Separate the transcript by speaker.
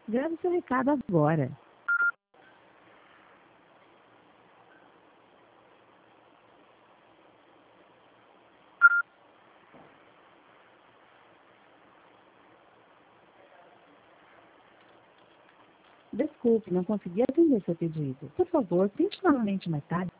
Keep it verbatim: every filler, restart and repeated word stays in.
Speaker 1: Grave seu recado agora. Desculpe, não consegui atender seu pedido. Por favor, tente novamente mais tarde.